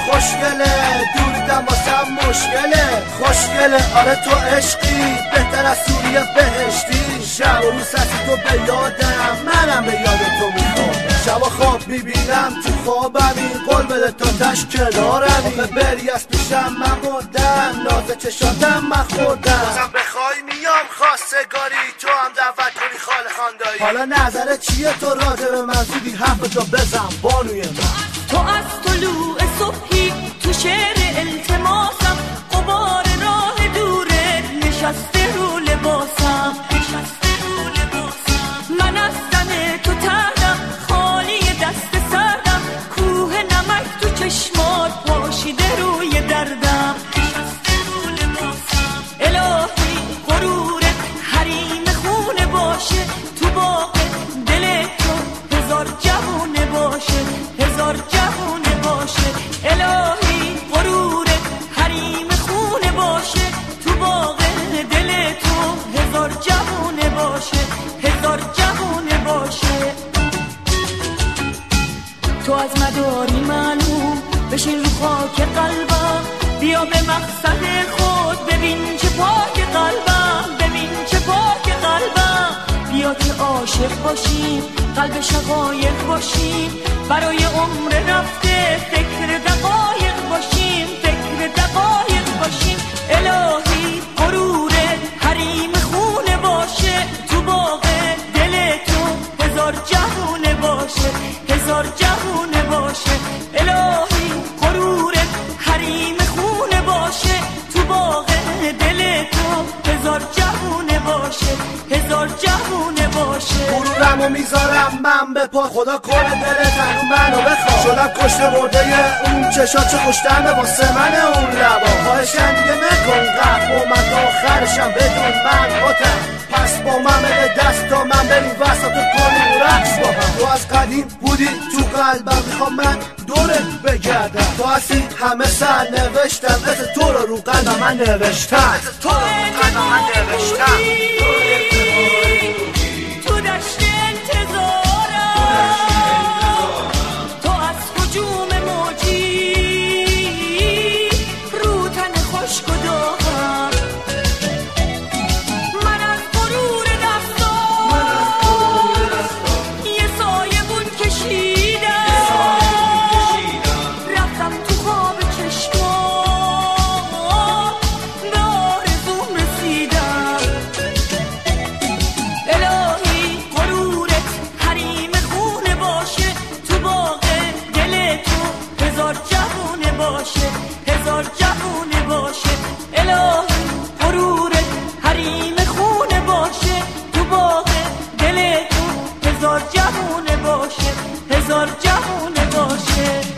خوشگله دوریدم واسم مشکله خوشگله آره تو عشقی بهتر از سوریه بهشتی شب و روز هستی تو به یادم منم به یاد تو میخوام شبا خواب میبینم تو خوابم این قول بده تا تش کنارم این بری از پیشم من مردم ناز چشاتم من خوردم بازم بخوای میام خواستگاری تو هم دعوت کنی خاله خاندایی حالا نظرت چیه تو راجع به من زودی حرف تو بزن بانوی من تو از طلوع صبحی تو شعر التماسم غبار راه دوره نشسته رو لباسم من از تن تو تردم خالی دست سردم کوه نمک تو چشمات پاشیده روی دردم الهی غرورت حریم خونه باشه تو باغ دل تو هزار جوونه باشه هزار جوونه باشه الهی غرورت حریم خونه باشه تو باغ دل تو هزار جوونه باشه هزار جوونه باشه تو از مداری معلوم بشین رو خاک قلبم بیا به مقصد خود ببین چه پاک قلبم ببین چه پاک قلبم بیا که عاشق باشیم قلب شقایق باشیم برای عمر رفته فکر دقایق باشیم فکر دقایق باشیم الهی غرورت حریم خونه باشه تو باغ دل تو هزار جوونه باشه هزار جوونه باشه الهی غرورت حریم خونه باشه تو باغ دل تو هزار جوونه باشه هزار جوونه باشه غرورمو میذارم من به پا خدا کنه دلت منو بخواه شدم کشته مرده اون چشات چه خوشتمه واسه من اون لبا خواهشم دیگه نکن قف اومد آخرشم بدون من باتم پس با من بده دست تا من بریم وسط و کنیم رقص با هم تو از قدیم بودی تو قلبم میخوام من دورت بگردم تو هستی همه سر نوشتم از تو رو قلبم من نوشتم از تو رو قلبم من نوشتم تو دشت انتظارم تو از هجوم موجی رو تن خشک و داغم من از غرور دستام یه سایه بود کشیدم رفتم تو خواب چشمام به آرزوم رسیدم الهی غرورت حریم خونه باشه تو باغ دل تو هزار جوونه باشه هزار جوونه باشه الهی غرورت حریم خونه باشه تو باغ دل تو هزار جوونه باشه هزار جوونه باشه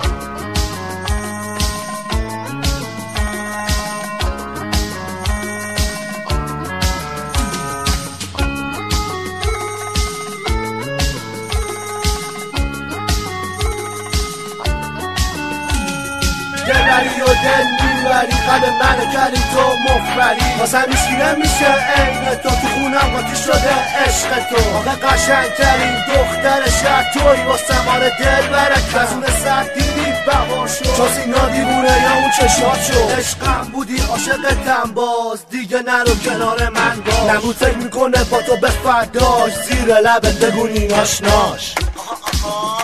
دلبری و دل میبری قلب منو کردی تو مفبری واسه میشینه میشه عین تو خونم قاطی شده عشق تو آقا قشنگترین دختر شهر توی واسه ماره دل برک کسون سر دیدی بهار شد چون سینا دیوونه یا اون چشات شد عشقم بودی عاشقتم باز دیگه نرو کنار من باش نبود فکر میکنه با تو به فرداش زیر لبت بگونی آشناش